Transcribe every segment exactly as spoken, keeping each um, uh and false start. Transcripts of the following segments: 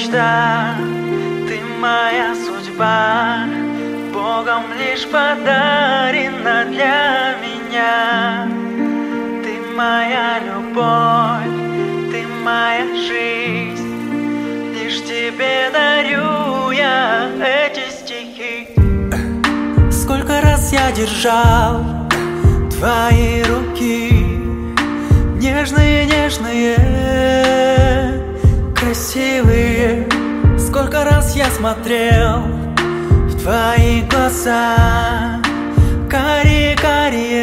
мечта, ты моя судьба, Богом лишь подарена для меня. Ты моя любовь, ты моя жизнь, лишь тебе дарю я эти стихи. Сколько раз я держал твои руки, нежные-нежные, красивые. Сколько раз я смотрел в твои глаза, карие-карие,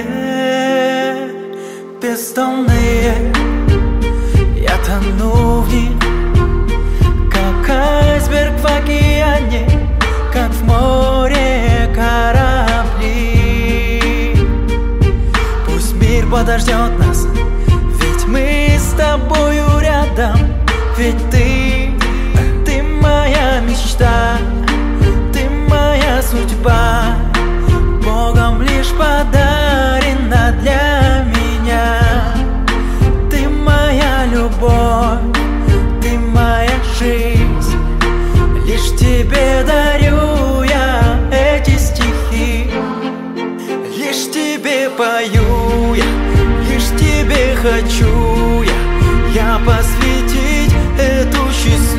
бездонные. Я тону в них, как айсберг в океане, как в море корабли. Пусть мир подождет нас, ведь мы с тобою рядом. Ведь ты, ты моя мечта, ты моя судьба, Богом лишь подарена для меня. Ты моя любовь, ты моя жизнь, лишь тебе дарю я эти стихи. Лишь тебе пою я, лишь тебе хочу я, я посвятить эту счастливую